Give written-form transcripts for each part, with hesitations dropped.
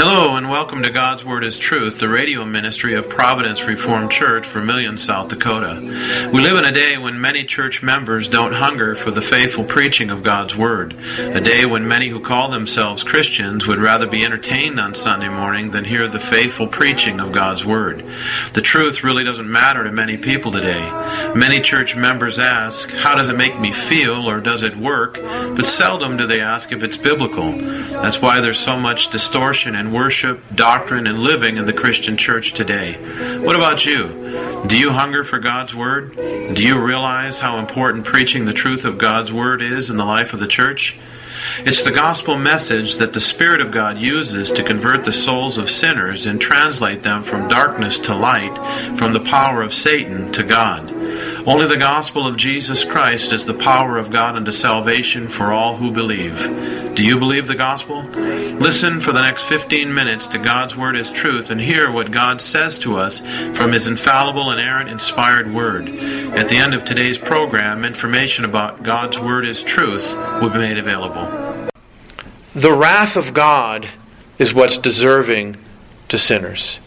Hello and welcome to God's Word is Truth, the radio ministry of Providence Reformed Church, Vermillion, South Dakota. We live in a day when many church members don't hunger for the faithful preaching of God's Word. A day when many who call themselves Christians would rather be entertained on Sunday morning than hear the faithful preaching of God's Word. The truth really doesn't matter to many people today. Many church members ask, how does it make me feel, or does it work? But seldom do they ask if it's biblical. That's why there's so much distortion in worship, doctrine, and living in the Christian church today. What about you? Do you hunger for God's Word? Do you realize how important preaching the truth of God's Word is in the life of the church? It's the gospel message that the Spirit of God uses to convert the souls of sinners and translate them from darkness to light, from the power of Satan to God. Only the gospel of Jesus Christ is the power of God unto salvation for all who believe. Do you believe the gospel? Listen for the next 15 minutes to God's Word is Truth and hear what God says to us from His infallible, inerrant, inspired Word. At the end of today's program, information about God's Word is Truth will be made available. The wrath of God is what's deserving to sinners.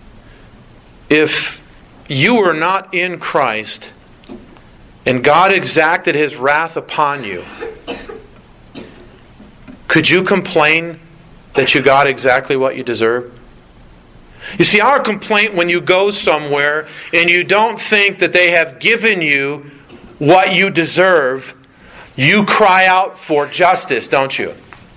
If you were not in Christ, and God exacted His wrath upon you, could you complain that you got exactly what you deserve? You see, our complaint when you go somewhere and you don't think that they have given you what you deserve, you cry out for justice, don't you?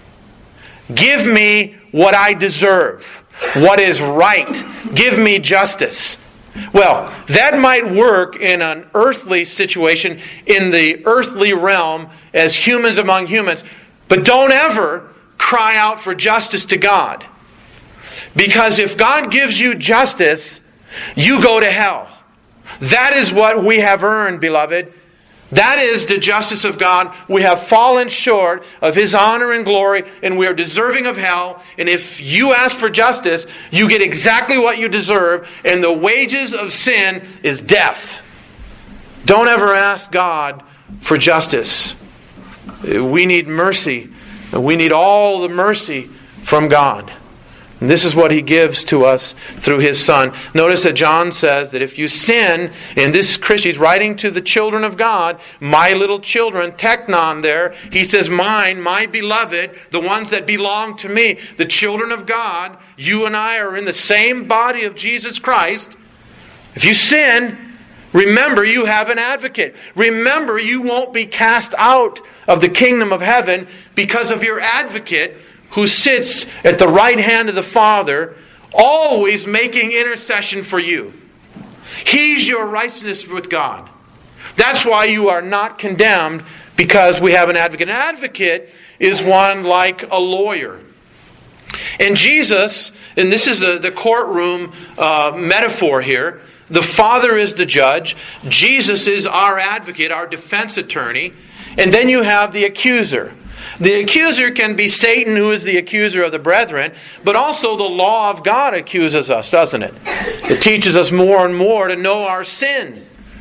Give me what I deserve, what is right. Give me justice. Well, that might work in an earthly situation, in the earthly realm, as humans among humans. But don't ever cry out for justice to God. Because if God gives you justice, you go to hell. That is what we have earned, beloved. That is the justice of God. We have fallen short of His honor and glory, and we are deserving of hell. And if you ask for justice, you get exactly what you deserve, and the wages of sin is death. Don't ever ask God for justice. We need mercy. We need all the mercy from God. And this is what He gives to us through His Son. Notice that John says that if you sin, and this Christian, he's writing to the children of God, my little children, teknon there, he says, mine, my beloved, the ones that belong to me, the children of God, you and I are in the same body of Jesus Christ. If you sin, remember you have an advocate. Remember you won't be cast out of the kingdom of heaven because of your advocate, who sits at the right hand of the Father, always making intercession for you. He's your righteousness with God. That's why you are not condemned, because we have an advocate. An advocate is one like a lawyer. And Jesus, and this is the courtroom metaphor here, the Father is the judge, Jesus is our advocate, our defense attorney, and then you have the accuser. The accuser can be Satan, who is the accuser of the brethren, but also the law of God accuses us, doesn't it? It teaches us more and more to know our sin.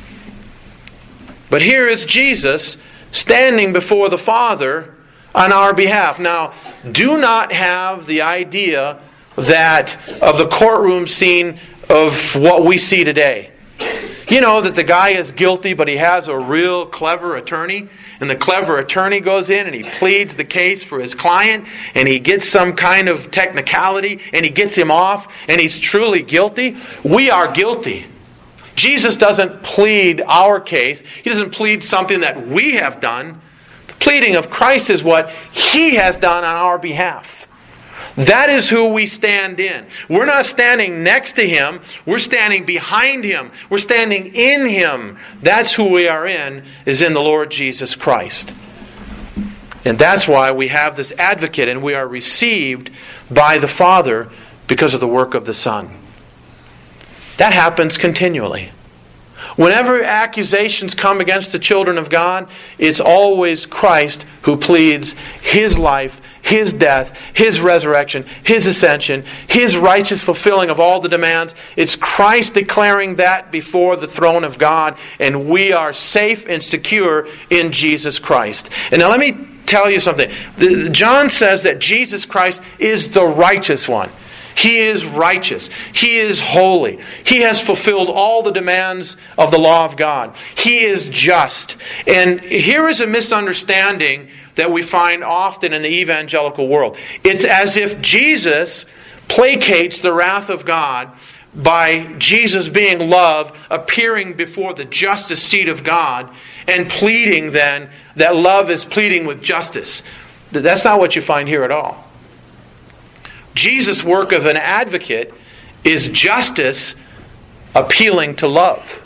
But here is Jesus standing before the Father on our behalf. Now, do not have the idea that of the courtroom scene of what we see today. You know that the guy is guilty, but he has a real clever attorney. And the clever attorney goes in and he pleads the case for his client. And he gets some kind of technicality. And he gets him off. And he's truly guilty. We are guilty. Jesus doesn't plead our case. He doesn't plead something that we have done. The pleading of Christ is what He has done on our behalf. That is who we stand in. We're not standing next to Him. We're standing behind Him. We're standing in Him. That's who we are in, is in the Lord Jesus Christ. And that's why we have this advocate, and we are received by the Father because of the work of the Son. That happens continually. Whenever accusations come against the children of God, it's always Christ who pleads His life, His death, His resurrection, His ascension, His righteous fulfilling of all the demands. It's Christ declaring that before the throne of God, and we are safe and secure in Jesus Christ. And now let me tell you something. John says that Jesus Christ is the righteous one. He is righteous. He is holy. He has fulfilled all the demands of the law of God. He is just. And here is a misunderstanding that we find often in the evangelical world. It's as if Jesus placates the wrath of God by Jesus being love, appearing before the justice seat of God, and pleading then that love is pleading with justice. That's not what you find here at all. Jesus' work of an advocate is justice appealing to love.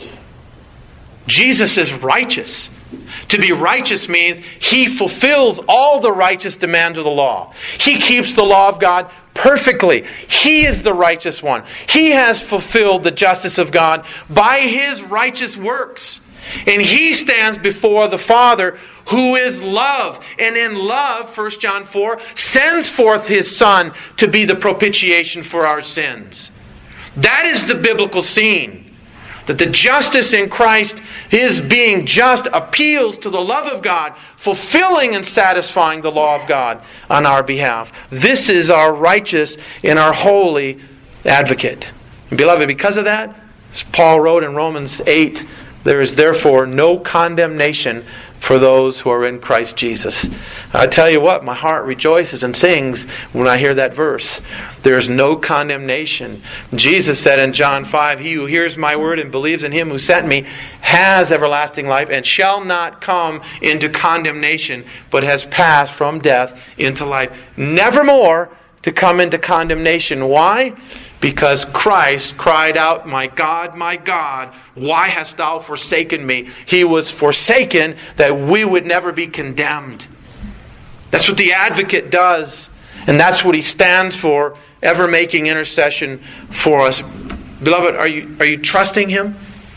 Jesus is righteous. To be righteous means He fulfills all the righteous demands of the law. He keeps the law of God perfectly. He is the righteous one. He has fulfilled the justice of God by His righteous works. And He stands before the Father, who is love. And in love, 1 John 4, sends forth His Son to be the propitiation for our sins. That is the biblical scene. That the justice in Christ, His being just, appeals to the love of God, fulfilling and satisfying the law of God on our behalf. This is our righteous and our holy advocate. And beloved, because of that, as Paul wrote in Romans 8, there is therefore no condemnation for those who are in Christ Jesus. I tell you what, my heart rejoices and sings when I hear that verse. There is no condemnation. Jesus said in John 5, He who hears my word and believes in Him who sent me has everlasting life and shall not come into condemnation, but has passed from death into life. Nevermore to come into condemnation. Why? Because Christ cried out, my God, why hast thou forsaken me? He was forsaken that we would never be condemned. That's what the advocate does. And that's what He stands for, ever making intercession for us. Beloved, are you trusting Him?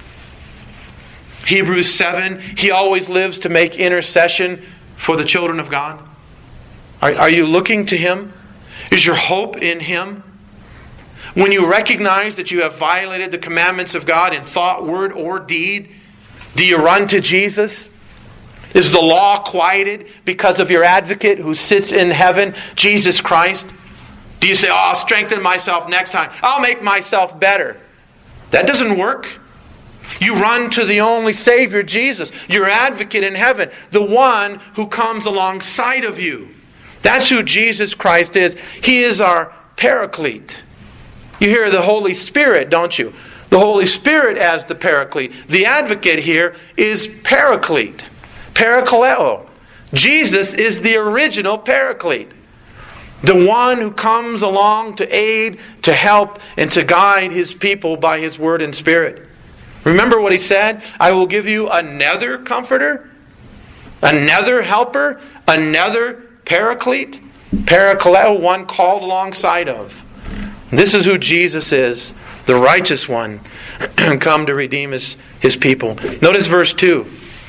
Hebrews 7, He always lives to make intercession for the children of God. Are you looking to Him? Is your hope in Him? When you recognize that you have violated the commandments of God in thought, word, or deed, do you run to Jesus? Is the law quieted because of your advocate who sits in heaven, Jesus Christ? Do you say, I'll strengthen myself next time. I'll make myself better. That doesn't work. You run to the only Savior, Jesus, your advocate in heaven, the one who comes alongside of you. That's who Jesus Christ is. He is our Paraclete. You hear the Holy Spirit, don't you? The Holy Spirit as the Paraclete. The advocate here is Paraclete. Parakaleo. Jesus is the original Paraclete. The one who comes along to aid, to help, and to guide His people by His Word and Spirit. Remember what He said? I will give you another Comforter, another Helper, another Paraclete. Parakaleo, one called alongside of. This is who Jesus is, the righteous one, come to redeem his people. Notice verse 2.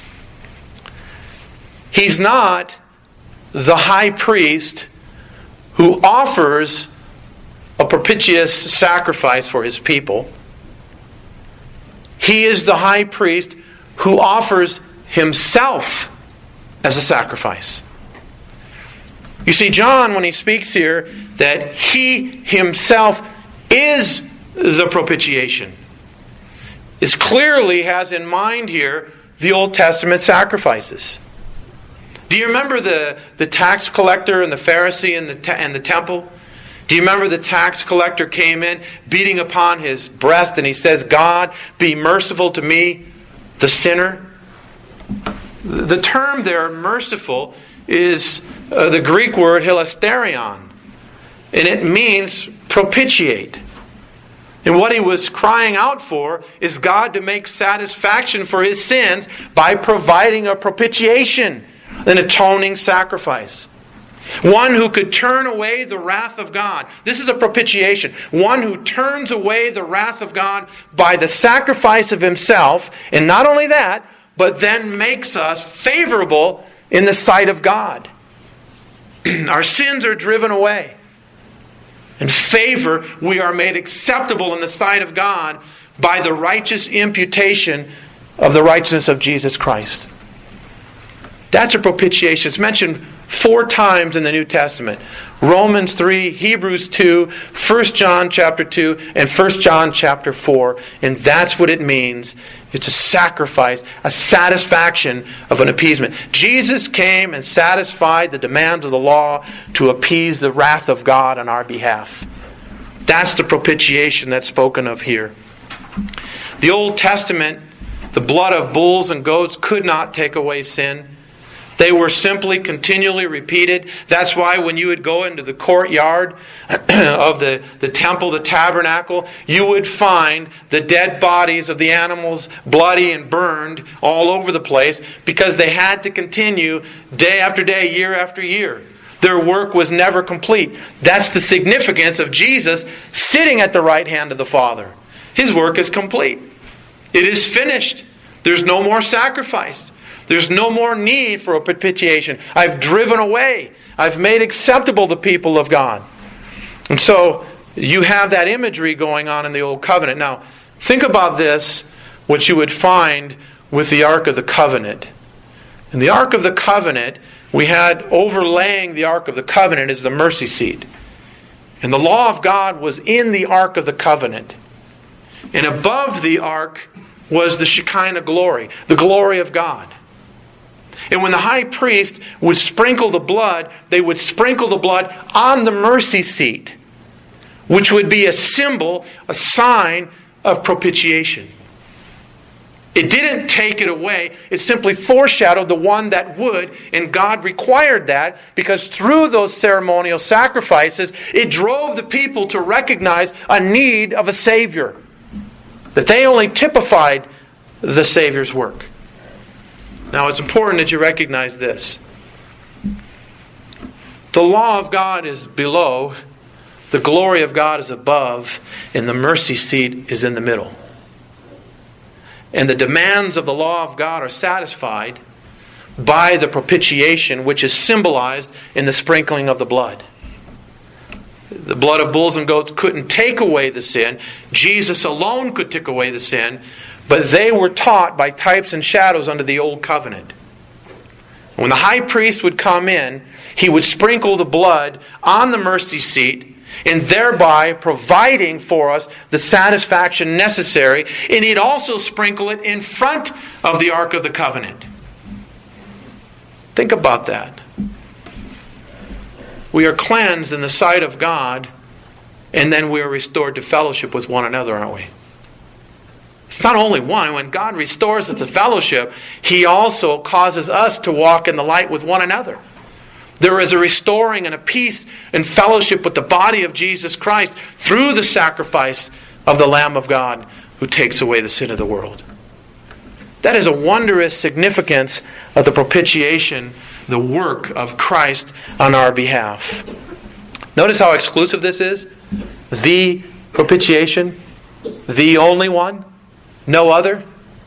He's not the high priest who offers a propitious sacrifice for His people. He is the high priest who offers Himself as a sacrifice. You see, John, when he speaks here, that He Himself is the propitiation, is clearly has in mind here the Old Testament sacrifices. Do you remember the tax collector and the Pharisee and the temple? Do you remember the tax collector came in, beating upon his breast, and he says, God, be merciful to me, the sinner? The term there, merciful, is the Greek word hilasterion, and it means propitiate. And what he was crying out for is God to make satisfaction for his sins by providing a propitiation, an atoning sacrifice. One who could turn away the wrath of God. This is a propitiation. One who turns away the wrath of God by the sacrifice of Himself, and not only that, but then makes us favorable in the sight of God. Our sins are driven away. In favor, we are made acceptable in the sight of God by the righteous imputation of the righteousness of Jesus Christ. That's a propitiation. It's mentioned 4 times in the New Testament. Romans 3, Hebrews 2, 1 John chapter 2, and 1 John chapter 4. And that's what it means. It's a sacrifice, a satisfaction of an appeasement. Jesus came and satisfied the demands of the law to appease the wrath of God on our behalf. That's the propitiation that's spoken of here. The Old Testament, the blood of bulls and goats could not take away sin. They were simply continually repeated. That's why when you would go into the courtyard of the temple, the tabernacle, you would find the dead bodies of the animals bloody and burned all over the place, because they had to continue day after day, year after year. Their work was never complete. That's the significance of Jesus sitting at the right hand of the Father. His work is complete. It is finished. There's no more sacrifice. There's no more need for a propitiation. I've driven away. I've made acceptable the people of God. And so you have that imagery going on in the Old Covenant. Now, think about this, what you would find with the Ark of the Covenant. In the Ark of the Covenant, we had overlaying the Ark of the Covenant is the mercy seat. And the law of God was in the Ark of the Covenant. And above the Ark was the Shekinah glory, the glory of God. And when the high priest would sprinkle the blood, they would sprinkle the blood on the mercy seat, which would be a symbol, a sign of propitiation. It didn't take it away. It simply foreshadowed the one that would, and God required that because through those ceremonial sacrifices, it drove the people to recognize a need of a Savior. That they only typified the Savior's work. Now, it's important that you recognize this. The law of God is below, the glory of God is above, and the mercy seat is in the middle. And the demands of the law of God are satisfied by the propitiation, which is symbolized in the sprinkling of the blood. The blood of bulls and goats couldn't take away the sin. Jesus alone could take away the sin. But they were taught by types and shadows under the Old Covenant. When the high priest would come in, he would sprinkle the blood on the mercy seat, and thereby providing for us the satisfaction necessary. And he'd also sprinkle it in front of the Ark of the Covenant. Think about that. We are cleansed in the sight of God, and then we are restored to fellowship with one another, aren't we? It's not only one. When God restores us to fellowship, He also causes us to walk in the light with one another. There is a restoring and a peace and fellowship with the body of Jesus Christ through the sacrifice of the Lamb of God who takes away the sin of the world. That is a wondrous significance of the propitiation, the work of Christ on our behalf. Notice how exclusive this is. The propitiation, the only one. No other?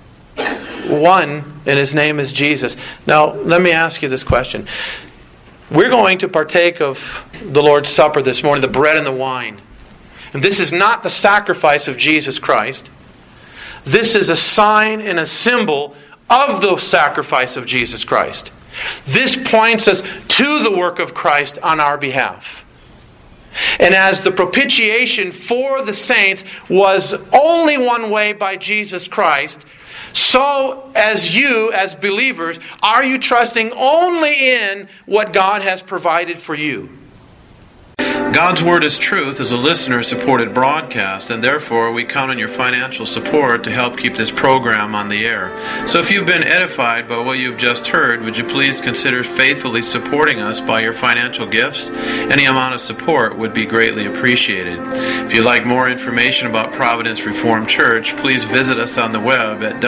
One, and His name is Jesus. Now, let me ask you this question. We're going to partake of the Lord's Supper this morning, the bread and the wine. And this is not the sacrifice of Jesus Christ. This is a sign and a symbol of the sacrifice of Jesus Christ. This points us to the work of Christ on our behalf. And as the propitiation for the saints was only one way by Jesus Christ, so as you, as believers, are you trusting only in what God has provided for you? God's Word is Truth is a listener-supported broadcast, and therefore we count on your financial support to help keep this program on the air. So if you've been edified by what you've just heard, would you please consider faithfully supporting us by your financial gifts? Any amount of support would be greatly appreciated. If you'd like more information about Providence Reformed Church, please visit us on the web at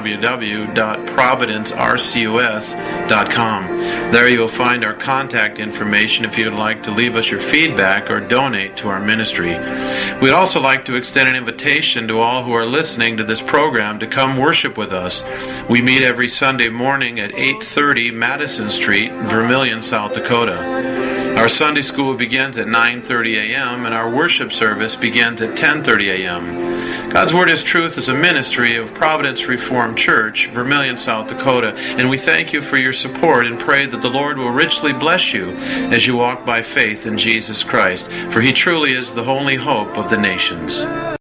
www.providencercus.com. There you will find our contact information if you'd like to leave us your feedback or donate to our ministry. We'd also like to extend an invitation to all who are listening to this program to come worship with us. We meet every Sunday morning at 830 Madison Street, Vermillion, South Dakota. Our Sunday school begins at 9:30 a.m. and our worship service begins at 10:30 a.m. God's Word is Truth is a ministry of Providence Reformed Church, Vermilion, South Dakota, and we thank you for your support and pray that the Lord will richly bless you as you walk by faith in Jesus Christ, for He truly is the only hope of the nations.